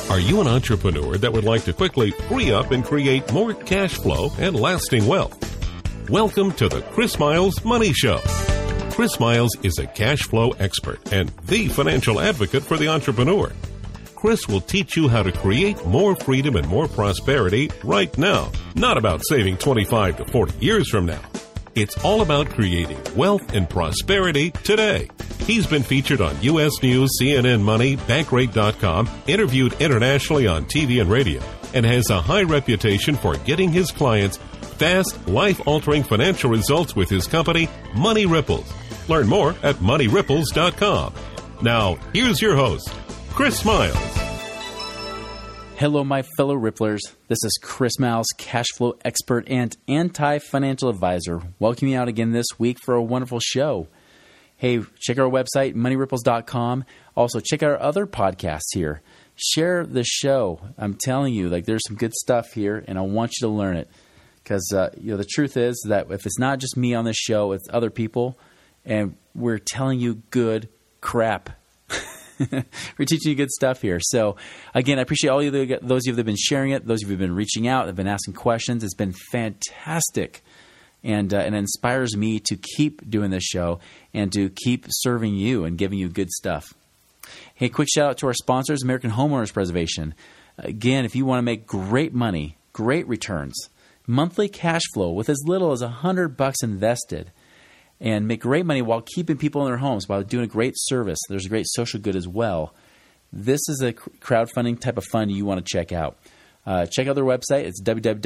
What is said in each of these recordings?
Are you an entrepreneur that would like to quickly free up and create more cash flow and lasting wealth? Welcome to the Chris Miles Money Show. Chris Miles is a cash flow expert and the financial advocate for the entrepreneur. Chris will teach you how to create more freedom and more prosperity right now. Not about saving 25 to 40 years from now. It's all about creating wealth and prosperity today. He's been featured on U.S. News, CNN Money, Bankrate.com, interviewed internationally on TV and radio, and has a high reputation for getting his clients fast, life-altering financial results with his company, Money Ripples. Learn more at MoneyRipples.com. Now, here's your host, Chris Miles. Hello, my fellow Ripplers. This is Chris Miles, cash flow expert and anti-financial advisor, welcoming you out again this week for a wonderful show. Hey, check our website, MoneyRipples.com. Also, check out our other podcasts here. Share the show. I'm telling you, there's some good stuff here, and I want you to learn it. Because the truth is that if it's not just me on this show, it's other people, and we're telling you good crap. We're teaching you good stuff here. So, again, I appreciate all those of you that have been sharing it, those of you who have been reaching out, have been asking questions. It's been fantastic, and it inspires me to keep doing this show and to keep serving you and giving you good stuff. Hey, quick shout out to our sponsors, American Homeowners Preservation. Again, if you want to make great money, great returns, monthly cash flow with as little as $100 invested, and make great money while keeping people in their homes, while doing a great service. There's a great social good as well. This is a crowdfunding type of fund you want to check out. Check out their website. It's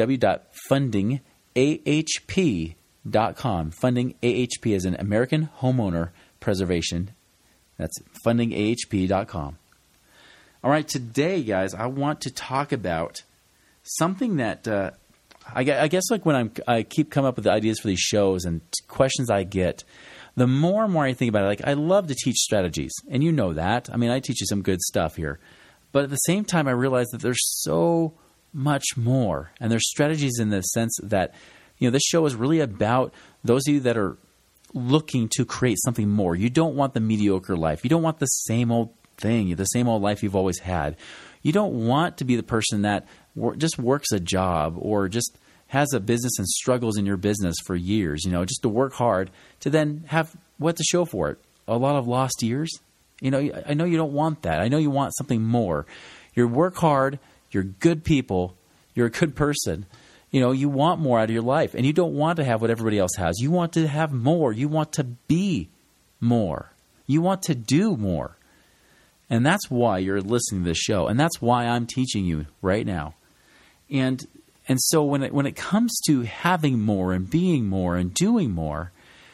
www.fundingahp.com. Funding AHP is an American Homeowner Preservation. That's fundingahp.com. All right, today, guys, I want to talk about something that I guess when I keep coming up with the ideas for these shows and questions I get, the more and more I think about it, I love to teach strategies, and you know that. I mean, I teach you some good stuff here. But at the same time, I realize that there's so much more, and there's strategies in the sense that, this show is really about those of you that are looking to create something more. You don't want the mediocre life. You don't want the same old thing, the same old life you've always had. You don't want to be the person that just works a job or just has a business and struggles in your business for years, just to work hard to then have what to show for it? A lot of lost years? I know you don't want that. I know you want something more. You work hard. You're good people. You're a good person. You want more out of your life, and you don't want to have what everybody else has. You want to have more. You want to be more. You want to do more. And that's why you're listening to this show, and that's why I'm teaching you right now. And so when it comes to having more and being more and doing more,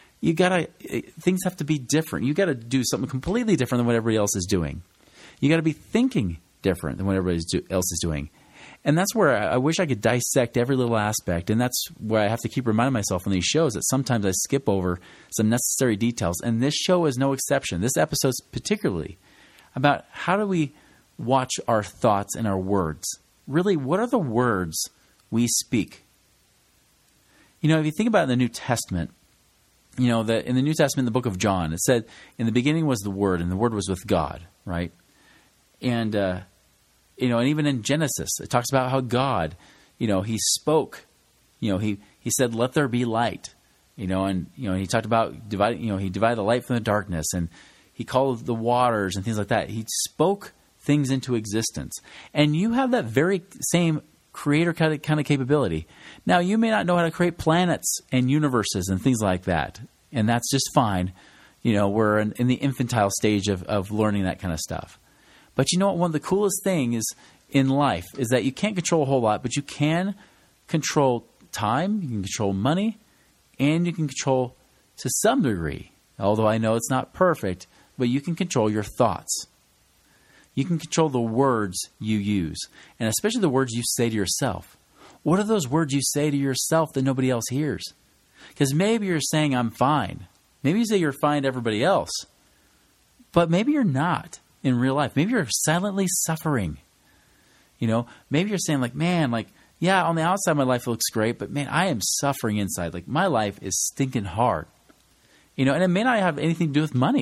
things have to be different. You got to do something completely different than what everybody else is doing. You got to be thinking different than what everybody else is doing. And that's where I wish I could dissect every little aspect, and that's where I have to keep reminding myself on these shows that sometimes I skip over some necessary details, and this show is no exception. This episode is particularly about how do we watch our thoughts and our words. Really, what are the words we speak? If you think about it in the New Testament, that in the New Testament, in the book of John, it said, in the beginning was the Word, and the Word was with God, right? And, and even in Genesis, it talks about how God, He spoke, He said, let there be light, and, He talked about dividing, He divided the light from the darkness, and He called the waters and things like that. He spoke things into existence. And you have that very same creator kind of capability. Now, you may not know how to create planets and universes and things like that. And that's just fine. We're in the infantile stage of learning that kind of stuff. But you know what? One of the coolest things in life is that you can't control a whole lot, but you can control time, you can control money, and you can control, to some degree, although I know it's not perfect, but you can control your thoughts. You can control the words you use, and especially the words you say to yourself. What are those words you say to yourself that nobody else hears? Because maybe you're saying, I'm fine. Maybe you say you're fine to everybody else, but maybe you're not in real life. Maybe you're silently suffering. Maybe you're saying yeah, on the outside my life looks great, but man, I am suffering inside. My life is stinking hard. And it may not have anything to do with money.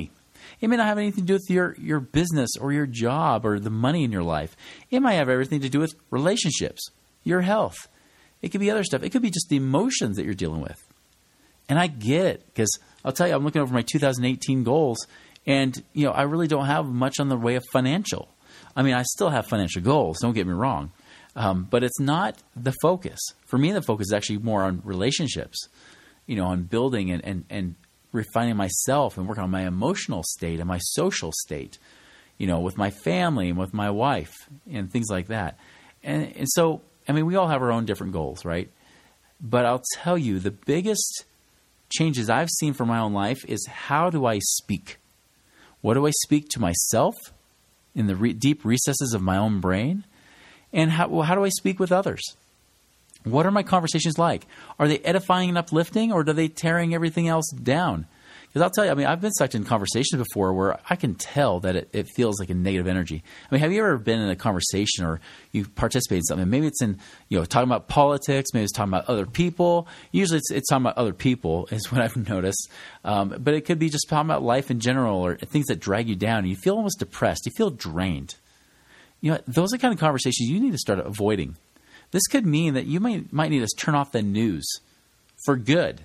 It may not have anything to do with your business or your job or the money in your life. It might have everything to do with relationships, your health. It could be other stuff. It could be just the emotions that you're dealing with. And I get it, because I'll tell you, I'm looking over my 2018 goals, and I really don't have much on the way of financial. I mean, I still have financial goals, don't get me wrong, but it's not the focus. For me, the focus is actually more on relationships, on building and refining myself and working on my emotional state and my social state, with my family and with my wife and things like that. And so, I mean, we all have our own different goals, right? But I'll tell you, the biggest changes I've seen for my own life is, how do I speak? What do I speak to myself in the deep recesses of my own brain? And how do I speak with others? What are my conversations like? Are they edifying and uplifting, or are they tearing everything else down? Because I'll tell you, I mean, I've been sucked in conversations before where I can tell that it feels like a negative energy. I mean, have you ever been in a conversation, or you participate in something? Maybe it's in, talking about politics. Maybe it's talking about other people. Usually it's talking about other people is what I've noticed. But it could be just talking about life in general, or things that drag you down. You feel almost depressed. You feel drained. Those are the kind of conversations you need to start avoiding. This could mean that you might need to turn off the news for good.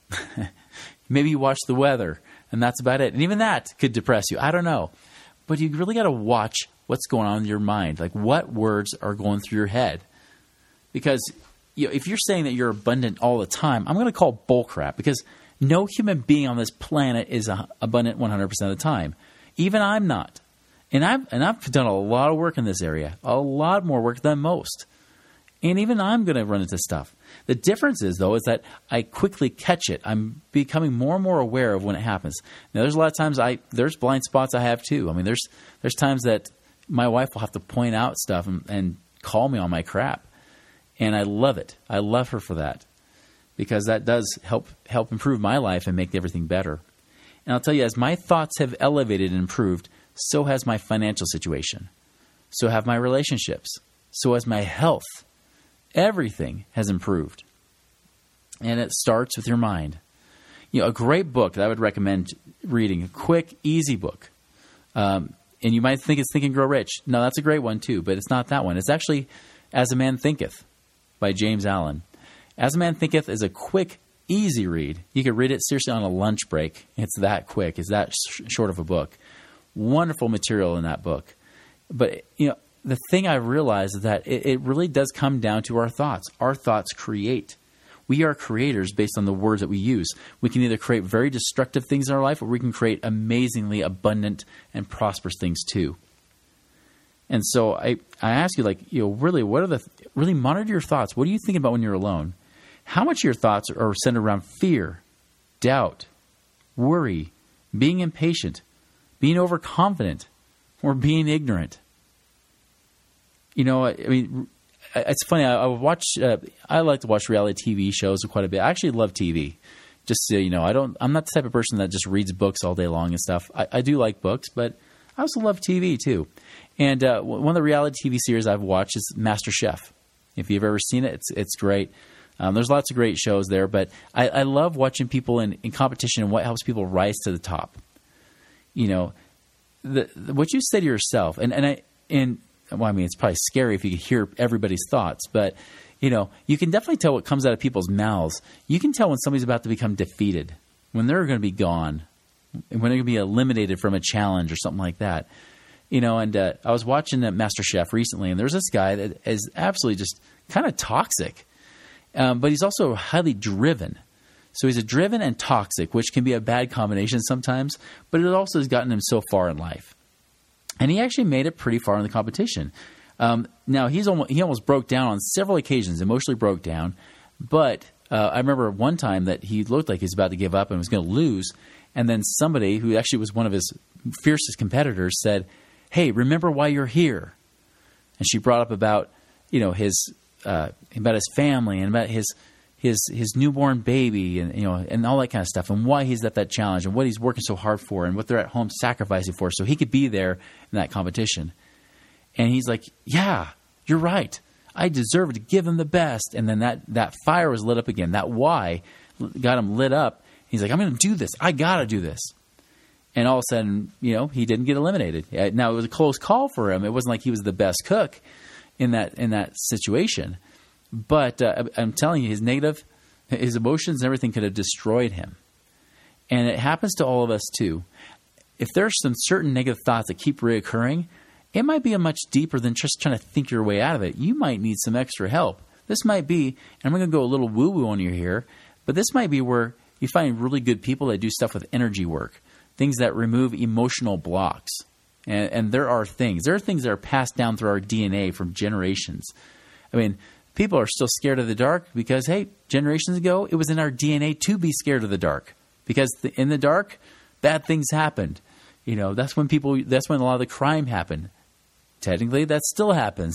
Maybe you watch the weather, and that's about it. And even that could depress you. I don't know. But you really got to watch what's going on in your mind. Like, what words are going through your head? Because if you're saying that you're abundant all the time, I'm going to call bullcrap, because no human being on this planet is abundant 100% of the time. Even I'm not. And I've done a lot of work in this area, a lot more work than most. And even I'm going to run into stuff. The difference is, though, is that I quickly catch it. I'm becoming more and more aware of when it happens. Now, there's a lot of times there's blind spots I have too. I mean, there's times that my wife will have to point out stuff and call me on my crap. And I love it. I love her for that, because that does help improve my life and make everything better. And I'll tell you, as my thoughts have elevated and improved, so has my financial situation. So have my relationships. So has my health. Everything has improved. And it starts with your mind. A great book that I would recommend reading, a quick, easy book. And you might think it's Think and Grow Rich. No, that's a great one too, but it's not that one. It's actually As a Man Thinketh by James Allen. As a Man Thinketh is a quick, easy read. You could read it seriously on a lunch break. It's that quick. It's that short of a book. Wonderful material in that book. But, the thing I realized is that it really does come down to our thoughts. Our thoughts create. We are creators based on the words that we use. We can either create very destructive things in our life, or we can create amazingly abundant and prosperous things too. And so I ask you, really, really monitor your thoughts. What are you thinking about when you're alone? How much of your thoughts are centered around fear, doubt, worry, being impatient, being overconfident, or being ignorant? I mean, it's funny. I like to watch reality TV shows quite a bit. I actually love TV. Just so you know, I'm not the type of person that just reads books all day long and stuff. I do like books, but I also love TV too. And one of the reality TV series I've watched is MasterChef. If you've ever seen it, it's great. There's lots of great shows there, but I love watching people in competition and what helps people rise to the top. What you say to yourself, well, I mean, it's probably scary if you could hear everybody's thoughts, but, you can definitely tell what comes out of people's mouths. You can tell when somebody's about to become defeated, when they're going to be gone, when they're going to be eliminated from a challenge or something like that. And I was watching MasterChef recently, and there's this guy that is absolutely just kind of toxic, but he's also highly driven. So he's a driven and toxic, which can be a bad combination sometimes, but it also has gotten him so far in life. And he actually made it pretty far in the competition. Now, he almost broke down on several occasions, emotionally broke down. But I remember one time that he looked like he was about to give up and was going to lose. And then somebody who actually was one of his fiercest competitors said, "Hey, remember why you're here." And she brought up about about his family and about his newborn baby and all that kind of stuff, and why he's at that challenge and what he's working so hard for and what they're at home sacrificing for so he could be there in that competition. And he's like, "Yeah, you're right. I deserve to give him the best." And then that fire was lit up again. That why got him lit up. He's like, "I'm going to do this. I got to do this." And all of a sudden, he didn't get eliminated. Now, it was a close call for him. It wasn't like he was the best cook in that situation. But I'm telling you, his emotions and everything could have destroyed him. And it happens to all of us too. If there's some certain negative thoughts that keep reoccurring, it might be a much deeper than just trying to think your way out of it. You might need some extra help. This might be, and I'm going to go a little woo-woo on you here, but this might be where you find really good people that do stuff with energy work, things that remove emotional blocks. And there are things that are passed down through our DNA from generations. I mean, people are still scared of the dark because, hey, generations ago, it was in our DNA to be scared of the dark. Because in the dark, bad things happened. That's when a lot of the crime happened. Technically, that still happens.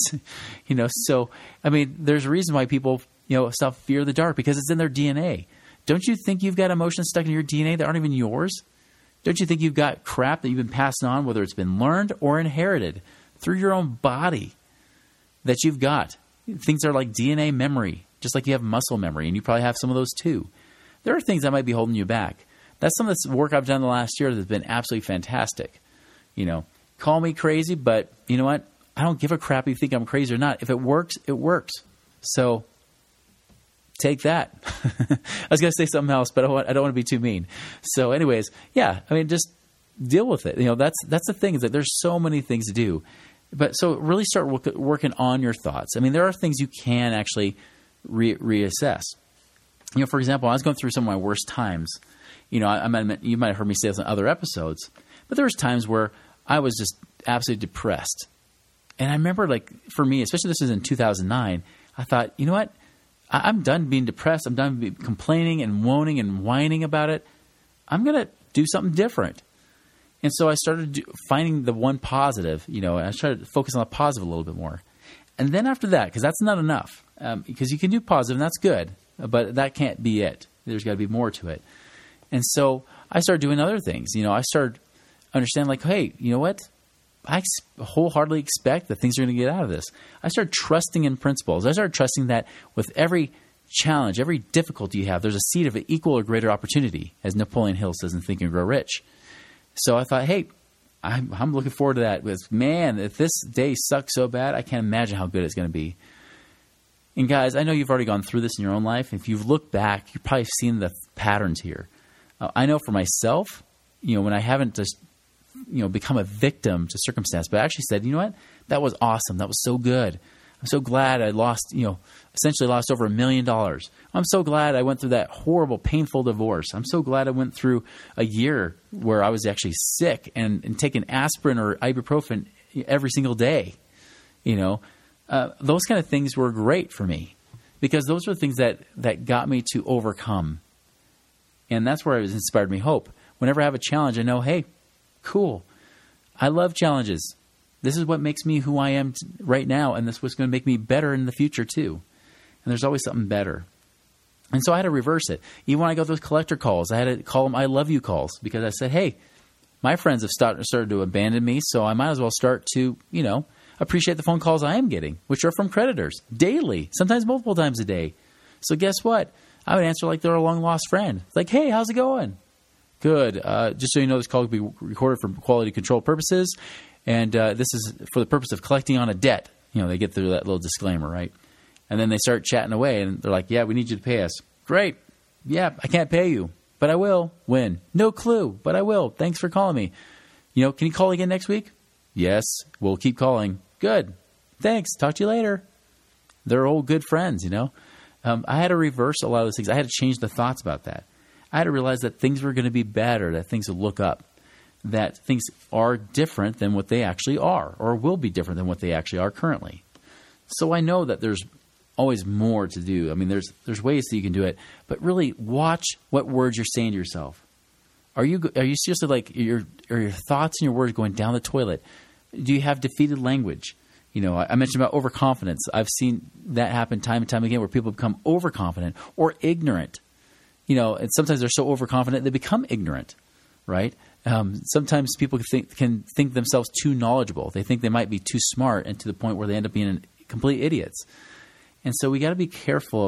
So, I mean, there's a reason why people, fear the dark, because it's in their DNA. Don't you think you've got emotions stuck in your DNA that aren't even yours? Don't you think you've got crap that you've been passing on, whether it's been learned or inherited through your own body that you've got? Things are like DNA memory, just like you have muscle memory, and you probably have some of those too. There are things that might be holding you back. That's some of the work I've done the last year that's been absolutely fantastic. Call me crazy, but you know what? I don't give a crap if you think I'm crazy or not. If it works, it works. So take that. I was going to say something else, but I don't want to be too mean. So anyways, yeah, I mean, just deal with it. That's the thing, is that there's so many things to do. But so really start working on your thoughts. I mean, there are things you can actually reassess. For example, I was going through some of my worst times. You might have heard me say this in other episodes, but there was times where I was just absolutely depressed. And I remember, for me, especially this was in 2009, I thought, you know what? I'm done being depressed. I'm done complaining and moaning and whining about it. I'm going to do something different. And so I started finding the one positive, and I started to focus on the positive a little bit more. And then after that, because that's not enough, because you can do positive and that's good, but that can't be it. There's got to be more to it. And so I started doing other things. I started understanding, hey, you know what? I wholeheartedly expect that things are going to get out of this. I started trusting in principles. I started trusting that with every challenge, every difficulty you have, there's a seed of an equal or greater opportunity, as Napoleon Hill says in Think and Grow Rich. So I thought, hey, I'm looking forward to that. Because, man, if this day sucks so bad, I can't imagine how good it's going to be. And guys, I know you've already gone through this in your own life. If you've looked back, you've probably seen the patterns here. I know for myself, when I haven't just become a victim to circumstance, but I actually said, you know what? That was awesome. That was so good. I'm so glad I essentially lost over $1 million. I'm so glad I went through that horrible, painful divorce. I'm so glad I went through a year where I was actually sick and taking aspirin or ibuprofen every single day. Those kind of things were great for me because those were things that got me to overcome. And that's where it inspired me hope. Whenever I have a challenge, I know, hey, cool. I love challenges. This is what makes me who I am right now, and this is what's going to make me better in the future too. And there's always something better. And so I had to reverse it. Even when I got those collector calls, I had to call them I love you calls because I said, hey, my friends have started to abandon me, so I might as well start to, appreciate the phone calls I am getting, which are from creditors daily, sometimes multiple times a day. So guess what? I would answer like they're a long-lost friend. Like, hey, how's it going? Good. Just so you know, this call will be recorded for quality control purposes, and this is for the purpose of collecting on a debt. They get through that little disclaimer, right? And then they start chatting away, and they're like, yeah, we need you to pay us. Great. Yeah, I can't pay you, but I will. When? No clue, but I will. Thanks for calling me. Can you call again next week? Yes, we'll keep calling. Good. Thanks. Talk to you later. They're old good friends, I had to reverse a lot of those things. I had to change the thoughts about that. I had to realize that things were going to be better, that things would look up, that things are different than what they actually are or will be different than what they actually are currently. So I know that there's always more to do. I mean, there's ways that you can do it, but really watch what words you're saying to yourself. Are you seriously are your thoughts and your words going down the toilet? Do you have defeated language? I mentioned about overconfidence. I've seen that happen time and time again where people become overconfident or ignorant. And sometimes they're so overconfident they become ignorant, right? Sometimes people can think themselves too knowledgeable. They think they might be too smart, and to the point where they end up being complete idiots. And so we got to be careful of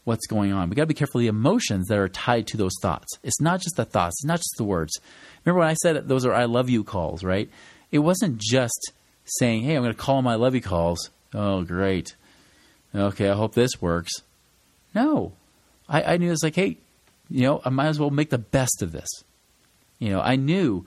what's going on. We got to be careful of the emotions that are tied to those thoughts. It's not just the thoughts. It's not just the words. Remember when I said those are I love you calls, right? It wasn't just saying, hey, I'm going to call my love you calls. Oh, great. Okay, I hope this works. No. I knew it was like, hey, I might as well make the best of this. I knew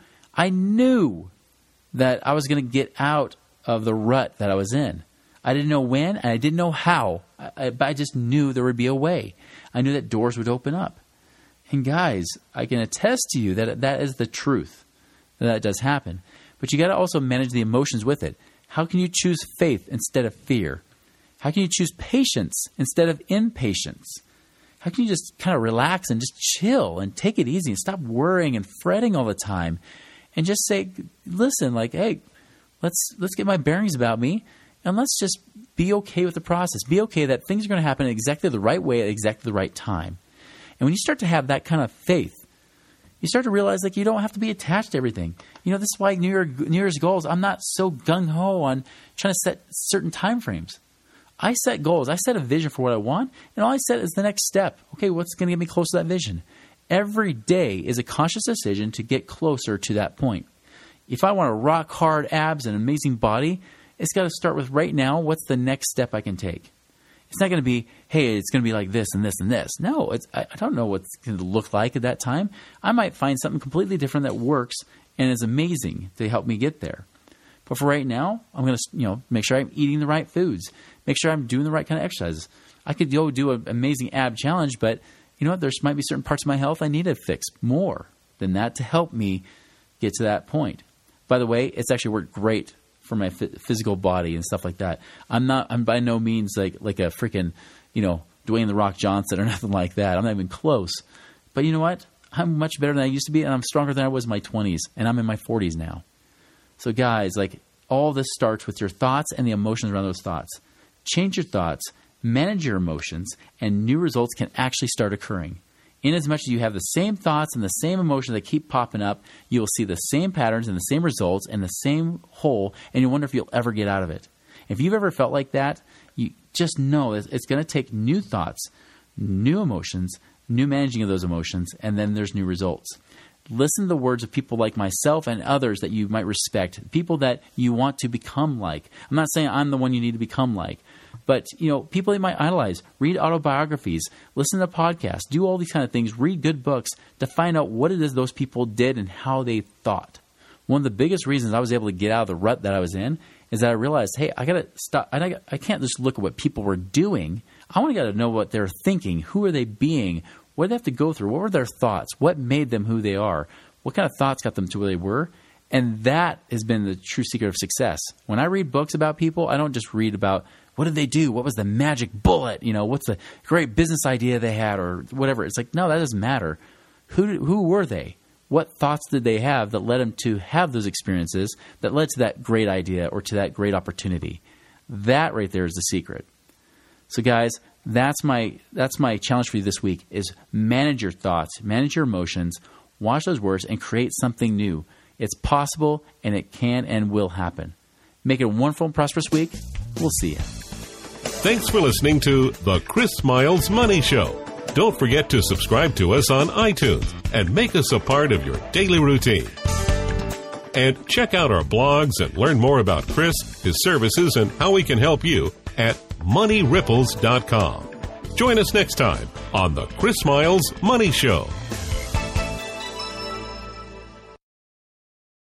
that I was going to get out of the rut that I was in. I didn't know when, and I didn't know how, but I just knew there would be a way. I knew that doors would open up. And guys, I can attest to you that that is the truth, that does happen. But you got to also manage the emotions with it. How can you choose faith instead of fear? How can you choose patience instead of impatience? How can you just kind of relax and just chill and take it easy and stop worrying and fretting all the time and just say, listen, like, hey, let's get my bearings about me and let's just be okay with the process. Be okay that things are going to happen exactly the right way at exactly the right time. And when you start to have that kind of faith, you start to realize like you don't have to be attached to everything. This is why New Year's goals, I'm not so gung-ho on trying to set certain time frames. I set goals. I set a vision for what I want, and all I set is the next step. Okay, what's going to get me close to that vision? Every day is a conscious decision to get closer to that point. If I want a rock-hard abs and an amazing body, it's got to start with right now, what's the next step I can take? It's not going to be, hey, it's going to be like this and this and this. No, I don't know what it's going to look like at that time. I might find something completely different that works and is amazing to help me get there. But for right now, I'm going to make sure I'm eating the right foods. Make sure I'm doing the right kind of exercises. I could go do an amazing ab challenge, but you know what? There might be certain parts of my health I need to fix more than that to help me get to that point. By the way, it's actually worked great for my physical body and stuff like that. I'm by no means like a freaking, Dwayne The Rock Johnson or nothing like that. I'm not even close. But you know what? I'm much better than I used to be, and I'm stronger than I was in my 20s, and I'm in my 40s now. So guys, like all this starts with your thoughts and the emotions around those thoughts. Change your thoughts, manage your emotions, and new results can actually start occurring. In as much as you have the same thoughts and the same emotions that keep popping up, you will see the same patterns and the same results and the same hole, and you wonder if you'll ever get out of it. If you've ever felt like that, you just know it's going to take new thoughts, new emotions, new managing of those emotions, and then there's new results. Listen to the words of people like myself and others that you might respect, people that you want to become like. I'm not saying I'm the one you need to become like, but people you might idolize. Read autobiographies, listen to podcasts, do all these kind of things, read good books to find out what it is those people did and how they thought. One of the biggest reasons I was able to get out of the rut that I was in is that I realized, hey, I got to stop. I can't just look at what people were doing. I want to know what they're thinking. Who are they being? What did they have to go through? What were their thoughts? What made them who they are? What kind of thoughts got them to where they were? And that has been the true secret of success. When I read books about people, I don't just read about what did they do? What was the magic bullet? What's the great business idea they had or whatever. It's like, no, that doesn't matter. Who were they? What thoughts did they have that led them to have those experiences that led to that great idea or to that great opportunity? That right there is the secret. So guys, that's my challenge for you this week is manage your thoughts, manage your emotions, watch those words, and create something new. It's possible, and it can and will happen. Make it a wonderful and prosperous week. We'll see you. Thanks for listening to The Chris Miles Money Show. Don't forget to subscribe to us on iTunes and make us a part of your daily routine. And check out our blogs and learn more about Chris, his services, and how we can help you at moneyripples.com. Join us next time on The Chris Miles Money Show.